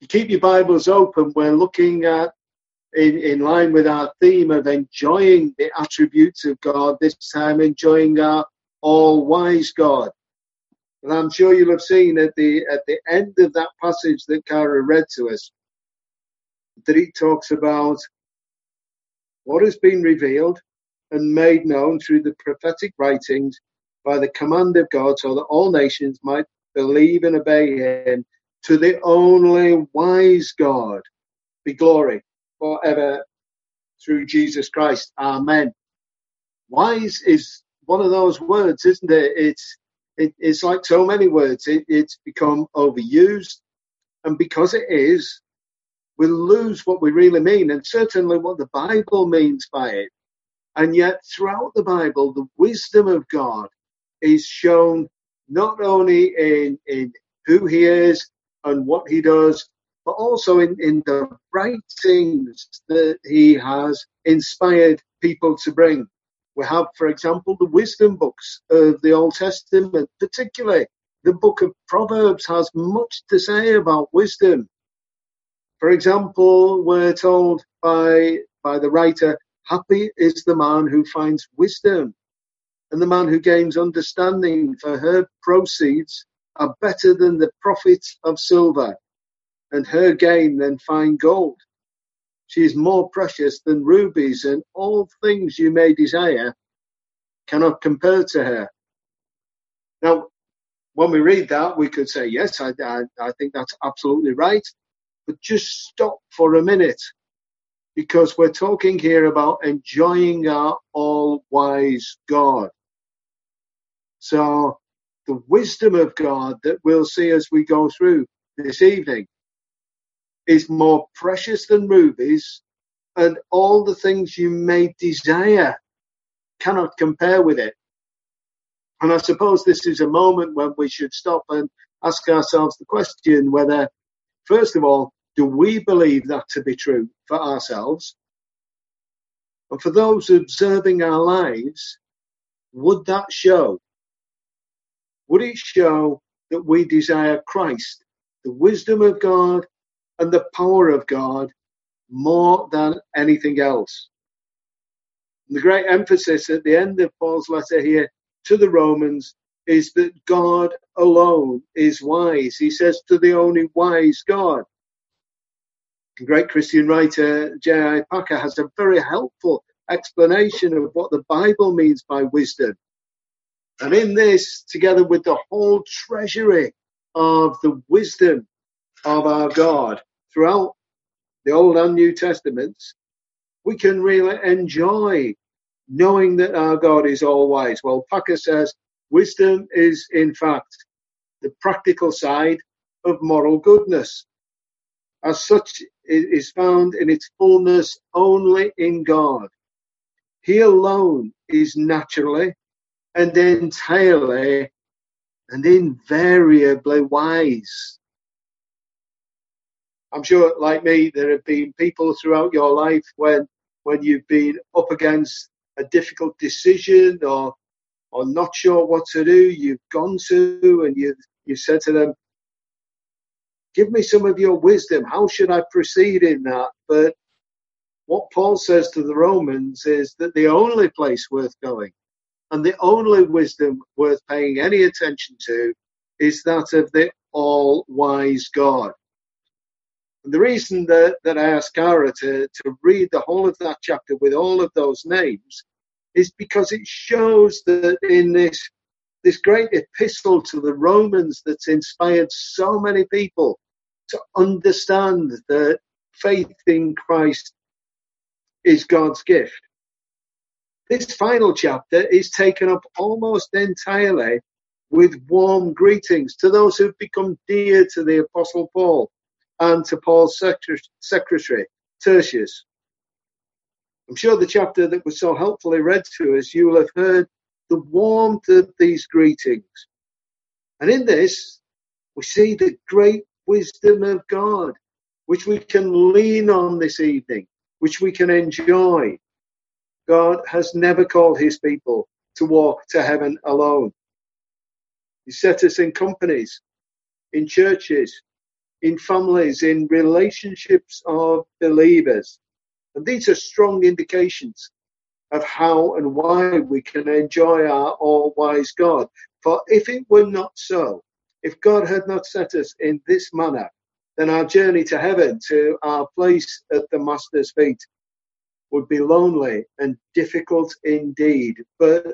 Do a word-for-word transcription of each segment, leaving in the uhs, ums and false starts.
you keep your Bibles open, we're looking at, in, in line with our theme of enjoying the attributes of God, this time enjoying our all-wise God. And I'm sure you'll have seen at the at the end of that passage that Cara read to us, that it talks about what has been revealed and made known through the prophetic writings by the command of God, so that all nations might believe and obey him. To the only wise God be glory forever through Jesus Christ. Amen. Wise is one of those words, isn't it? It's it, it's like so many words. It, it's become overused, and because it is, we lose what we really mean, and certainly what the Bible means by it. And yet, throughout the Bible, the wisdom of God is shown not only in, in who he is and what he does, but also in, in the writings that he has inspired people to bring. We have, for example, the wisdom books of the Old Testament, particularly the book of Proverbs has much to say about wisdom. For example, we're told by, by the writer, happy is the man who finds wisdom, and the man who gains understanding, for her proceeds are better than the profit of silver, and her gain than fine gold. She is more precious than rubies, and all things you may desire cannot compare to her. Now, when we read that, we could say, yes, I, I, I think that's absolutely right. But just stop for a minute, because we're talking here about enjoying our all-wise God. So the wisdom of God that we'll see as we go through this evening is more precious than rubies, and all the things you may desire cannot compare with it. And I suppose this is a moment when we should stop and ask ourselves the question whether, first of all, do we believe that to be true for ourselves? And for those observing our lives, would that show? Would it show that we desire Christ, the wisdom of God and the power of God, more than anything else? And the great emphasis at the end of Paul's letter here to the Romans is that God alone is wise. He says, to the only wise God. The great Christian writer J I Packer has a very helpful explanation of what the Bible means by wisdom. And in this, together with the whole treasury of the wisdom of our God throughout the Old and New Testaments, we can really enjoy knowing that our God is all wise. Well, Packer says wisdom is, in fact, the practical side of moral goodness. As such, it is found in its fullness only in God. He alone is naturally and entirely and invariably wise. I'm sure, like me, there have been people throughout your life when when you've been up against a difficult decision or or not sure what to do, you've gone to and you've, you've said to them, give me some of your wisdom. How should I proceed in that? But what Paul says to the Romans is that the only place worth going and the only wisdom worth paying any attention to is that of the all-wise God. And the reason that, that I asked Cara to, to read the whole of that chapter with all of those names is because it shows that in this, this great epistle to the Romans that's inspired so many people to understand that faith in Christ is God's gift. This final chapter is taken up almost entirely with warm greetings to those who've become dear to the Apostle Paul and to Paul's secretary, Tertius. I'm sure the chapter that was so helpfully read to us, you will have heard the warmth of these greetings. And in this, we see the great wisdom of God, which we can lean on this evening, which we can enjoy. God has never called his people to walk to heaven alone. He set us in companies, in churches, in families, in relationships of believers. And these are strong indications of how and why we can enjoy our all-wise God. For if it were not so, if God had not set us in this manner, then our journey to heaven, to our place at the Master's feet, would be lonely and difficult indeed. But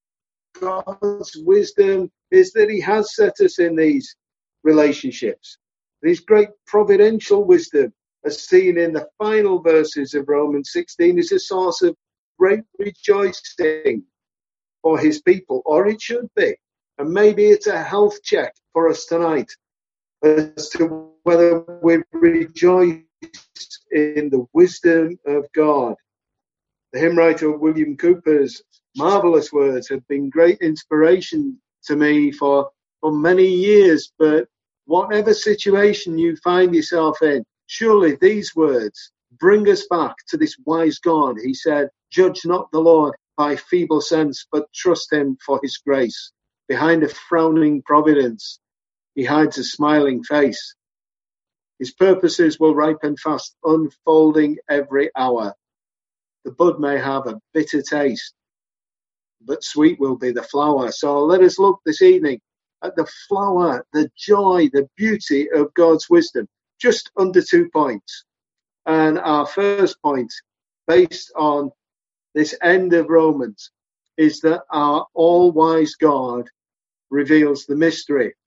God's wisdom is that he has set us in these relationships. His great providential wisdom, as seen in the final verses of Romans sixteen, is a source of great rejoicing for his people, or it should be. And maybe it's a health check for us tonight as to whether we rejoice in the wisdom of God. The hymn writer William Cooper's marvellous words have been great inspiration to me for, for many years. But whatever situation you find yourself in, surely these words bring us back to this wise God. He said, "Judge not the Lord by feeble sense, but trust him for his grace. Behind a frowning providence, he hides a smiling face. His purposes will ripen fast, unfolding every hour. The bud may have a bitter taste, but sweet will be the flower." So let us look this evening at the flower, the joy, the beauty of God's wisdom, just under two points. And our first point, based on this end of Romans, is that our all-wise God reveals the mystery.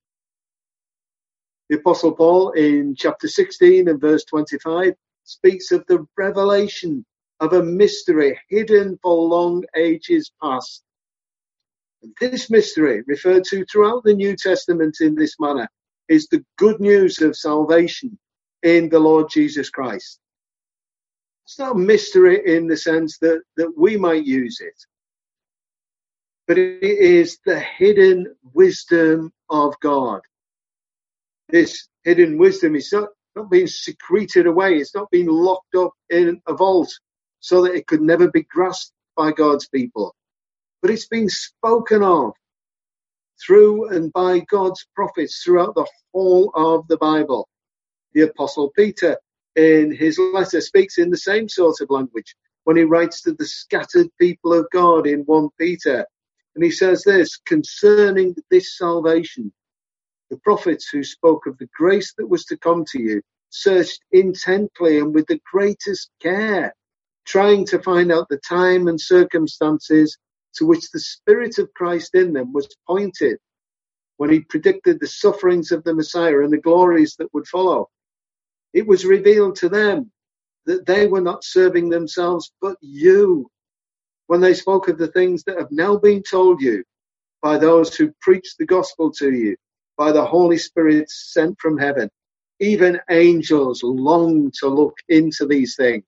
The Apostle Paul in chapter sixteen and verse twenty-five speaks of the revelation of a mystery hidden for long ages past. This mystery, referred to throughout the New Testament in this manner, is the good news of salvation in the Lord Jesus Christ. It's not a mystery in the sense that, that we might use it, but it is the hidden wisdom of God. This hidden wisdom is not, not being secreted away. It's not being locked up in a vault so that it could never be grasped by God's people. But it's been spoken of through and by God's prophets throughout the whole of the Bible. The Apostle Peter, in his letter, speaks in the same sort of language when he writes to the scattered people of God in First Peter. And he says this, "Concerning this salvation, the prophets who spoke of the grace that was to come to you searched intently and with the greatest care, trying to find out the time and circumstances to which the Spirit of Christ in them was pointed when he predicted the sufferings of the Messiah and the glories that would follow. It was revealed to them that they were not serving themselves but you when they spoke of the things that have now been told you by those who preach the gospel to you, by the Holy Spirit sent from heaven. Even angels long to look into these things."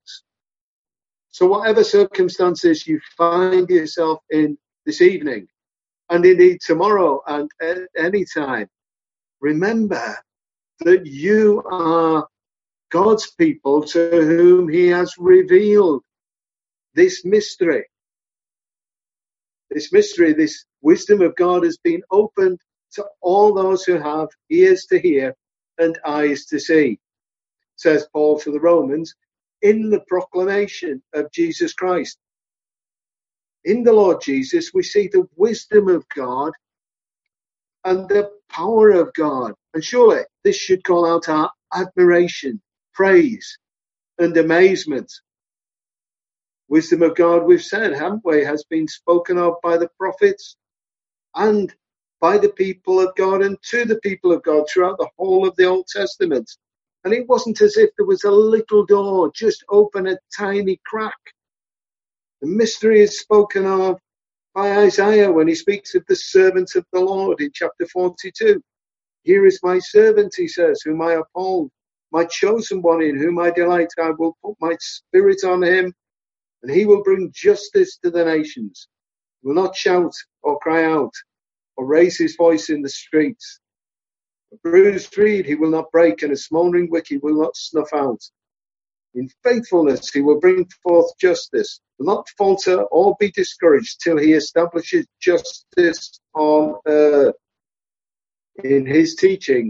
So whatever circumstances you find yourself in this evening, and indeed tomorrow and at any time, remember that you are God's people to whom he has revealed this mystery. This mystery, this wisdom of God has been opened to all those who have ears to hear and eyes to see, says Paul to the Romans, in the proclamation of Jesus Christ. In the Lord Jesus, we see the wisdom of God and the power of God. And surely this should call out our admiration, praise, and amazement. Wisdom of God, we've said, haven't we, has been spoken of by the prophets and by the people of God and to the people of God throughout the whole of the Old Testament. And it wasn't as if there was a little door just open a tiny crack. The mystery is spoken of by Isaiah when he speaks of the servant of the Lord in chapter forty-two. "Here is my servant," he says, "whom I uphold, my chosen one in whom I delight. I will put my spirit on him, and he will bring justice to the nations. He will not shout or cry out or raise his voice in the streets. A bruised reed he will not break, and a smouldering wick he will not snuff out. In faithfulness he will bring forth justice, will not falter or be discouraged till he establishes justice on earth. In his teaching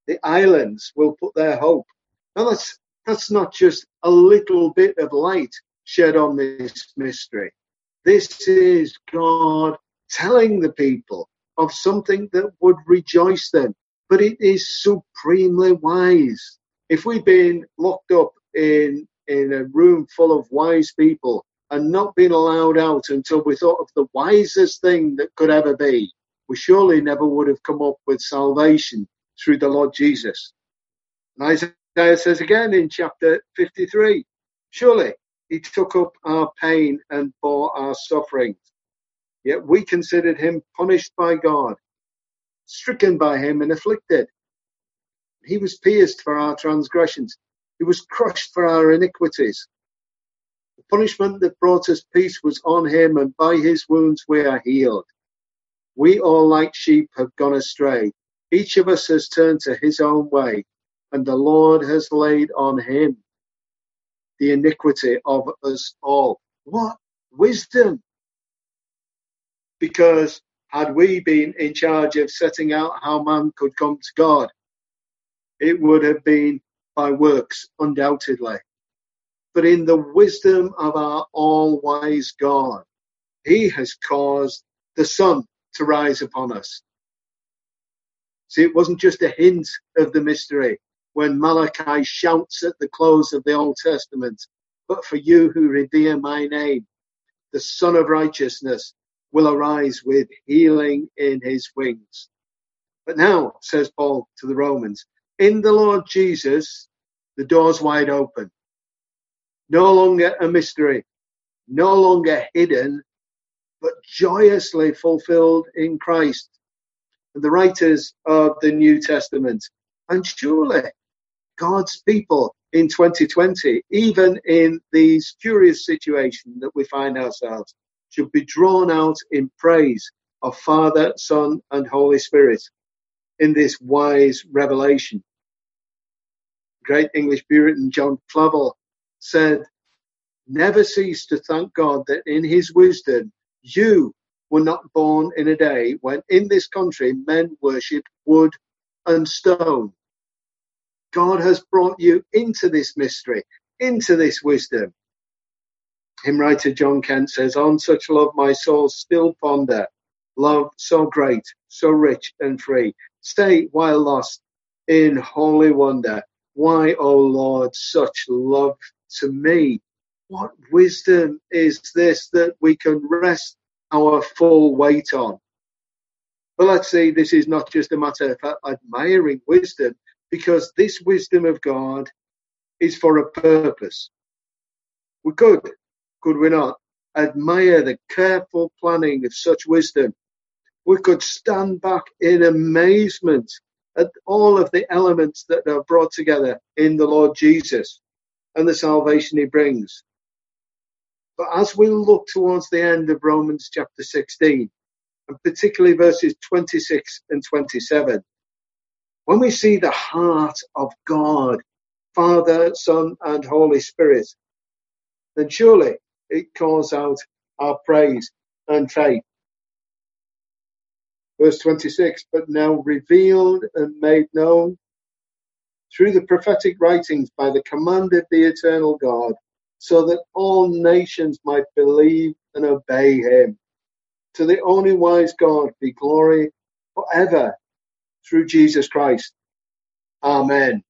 The islands will put their hope. Now that's, that's not just a little bit of light shed on this mystery. This is God telling the people of something that would rejoice them, but it is supremely wise. If we'd been locked up in, in a room full of wise people and not been allowed out until we thought of the wisest thing that could ever be, we surely never would have come up with salvation through the Lord Jesus. And Isaiah says again in chapter fifty-three, surely he took up our pain and bore our sufferings. Yet we considered him punished by God, stricken by him and afflicted. He was pierced for our transgressions. He was crushed for our iniquities. The punishment that brought us peace was on him, and by his wounds we are healed. We all like sheep have gone astray. Each of us has turned to his own way, and the Lord has laid on him the iniquity of us all. What wisdom! Because had we been in charge of setting out how man could come to God, it would have been by works, undoubtedly. But in the wisdom of our all-wise God, he has caused the sun to rise upon us. See, it wasn't just a hint of the mystery when Malachi shouts at the close of the Old Testament, but for you who revere my name, the Son of Righteousness will arise with healing in his wings. But now, says Paul to the Romans, in the Lord Jesus, the door's wide open. No longer a mystery, no longer hidden, but joyously fulfilled in Christ. And the writers of the New Testament, and surely God's people in twenty twenty, even in these curious situations that we find ourselves, should be drawn out in praise of Father, Son, and Holy Spirit in this wise revelation. Great English Puritan John Flavel said, never cease to thank God that in his wisdom you were not born in a day when in this country men worship wood and stone. God has brought you into this mystery, into this wisdom. Hymn writer John Kent says, on such love my soul still ponder, love so great, so rich and free. Stay while lost in holy wonder. Why, O Lord, such love to me? What wisdom is this that we can rest our full weight on? But let's see, this is not just a matter of admiring wisdom, because this wisdom of God is for a purpose. We could, could we not, admire the careful planning of such wisdom. We could stand back in amazement at all of the elements that are brought together in the Lord Jesus and the salvation he brings. But as we look towards the end of Romans chapter sixteen, and particularly verses twenty-six and twenty-seven, when we see the heart of God, Father, Son, and Holy Spirit, then surely it calls out our praise and faith. Verse twenty-six, but now revealed and made known through the prophetic writings by the command of the eternal God, so that all nations might believe and obey him. To the only wise God be glory forever through Jesus Christ. Amen.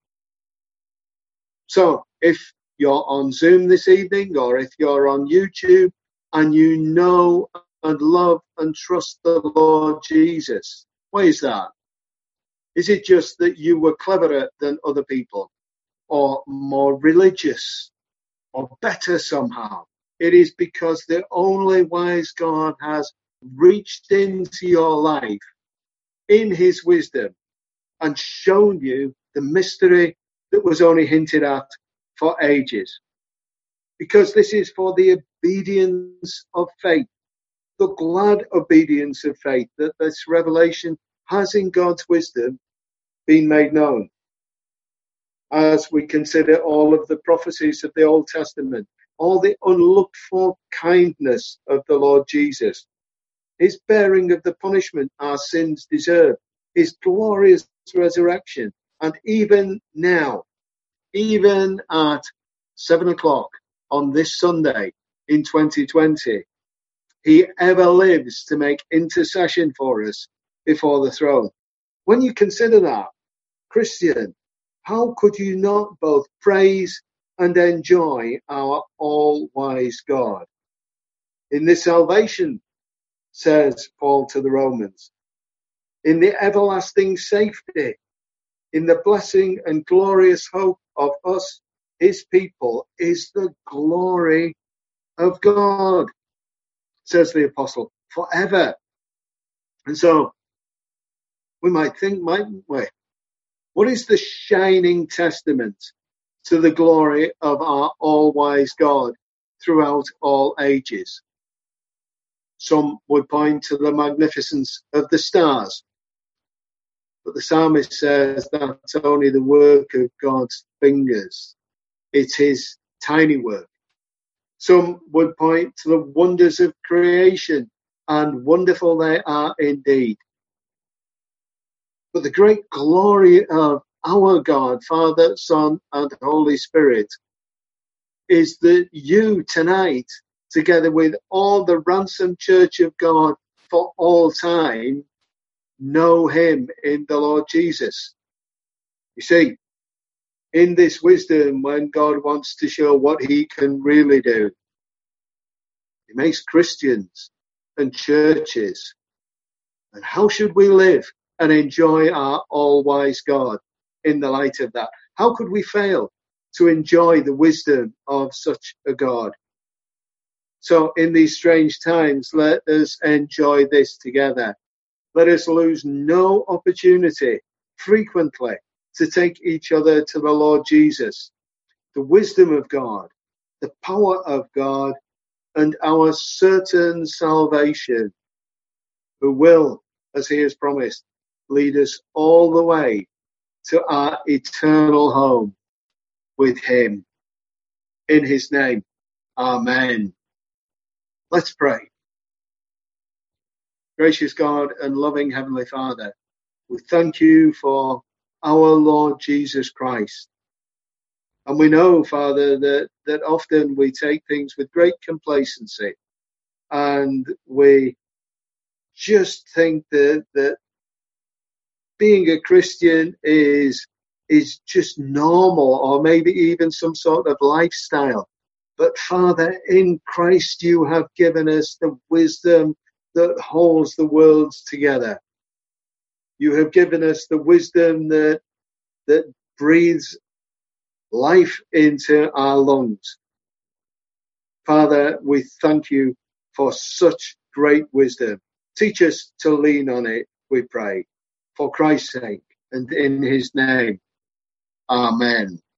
So if you're on Zoom this evening, or if you're on YouTube and you know and love and trust the Lord Jesus, why is that? Is it just that you were cleverer than other people, or more religious, or better somehow? It is because the only wise God has reached into your life in his wisdom and shown you the mystery that was only hinted at for ages. Because this is for the obedience of faith, the glad obedience of faith, that this revelation has in God's wisdom been made known. As we consider all of the prophecies of the Old Testament, all the unlooked for kindness of the Lord Jesus, his bearing of the punishment our sins deserve, his glorious resurrection, And even now, even at seven o'clock on this Sunday in twenty twenty, he ever lives to make intercession for us before the throne. When you consider that, Christian, how could you not both praise and enjoy our all-wise God? In this salvation, says Paul to the Romans, in the everlasting safety, in the blessing and glorious hope of us, his people, is the glory of God, says the apostle, forever. And so we might think, mightn't we? What is the shining testament to the glory of our all-wise God throughout all ages? Some would point to the magnificence of the stars, but the psalmist says that's only the work of God's fingers. It's his tiny work. Some would point to the wonders of creation, and wonderful they are indeed. But the great glory of our God, Father, Son, and Holy Spirit, is that you tonight, together with all the ransomed church of God for all time, know him in the Lord Jesus. You see, in this wisdom, when God wants to show what he can really do, he makes Christians and churches. And how should we live and enjoy our all-wise God in the light of that? How could we fail to enjoy the wisdom of such a God? So in these strange times, let us enjoy this together. Let us lose no opportunity frequently to take each other to the Lord Jesus, the wisdom of God, the power of God, and our certain salvation, who will, as he has promised, lead us all the way to our eternal home with him. In his name, amen. Let's pray. Gracious God and loving Heavenly Father, we thank you for our Lord Jesus Christ. And we know, Father, that, that often we take things with great complacency, and we just think that, that being a Christian is, is just normal, or maybe even some sort of lifestyle. But Father, in Christ you have given us the wisdom that holds the worlds together. You have given us the wisdom that that breathes life into our lungs. Father, we thank you for such great wisdom. Teach us to lean on it, we pray, for Christ's sake and in his name. Amen.